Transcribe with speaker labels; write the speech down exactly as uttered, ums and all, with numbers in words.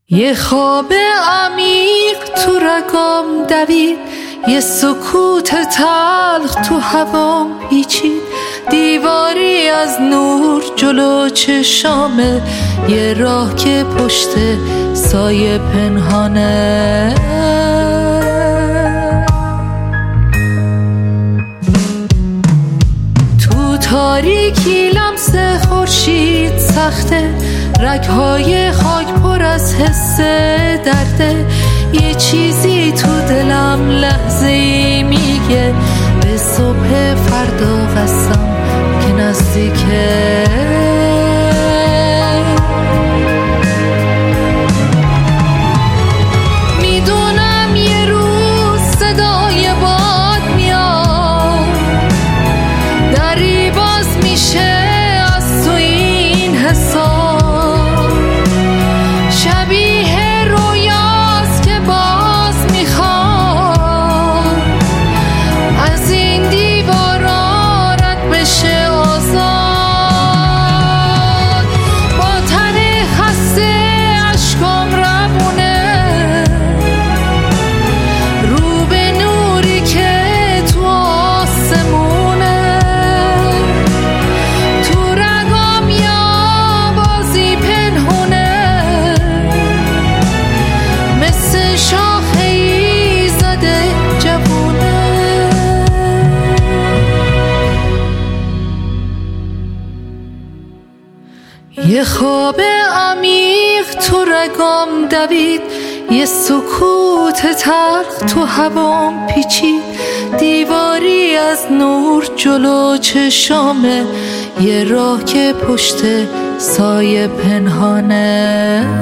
Speaker 1: یه خواب عمیق تو رگام دوید، یه سکوت تلخ تو هوام پیچید، دیواری از نور جلو چشامه، یه راه که پشت سایه پنهانه. تو تاریکی لمس خورشید سخته، رگهای خاک پر از حس درده، یه چیزی تو دلم لحظه‌ای میگه به صبح فردا قسم که نزدیکه. میدونم یه روز صدای باد میاد، دری باز میشه از تو این حساب، شبیه رویاست که باز میخواد از این دیوارا رد بشه آزاد. با تن خسته اشکام روونه، رو به نوری که تو آسمونه، تو رگام یا بازی پنهونه، مثل شاخه‌ای زده جوونه. یه خواب عمیق تو رگام دوید، یه سکوت تلخ تو هوام پیچید، دیواری از نور جلو چشامه، یه راه که پشت سایه پنهانه.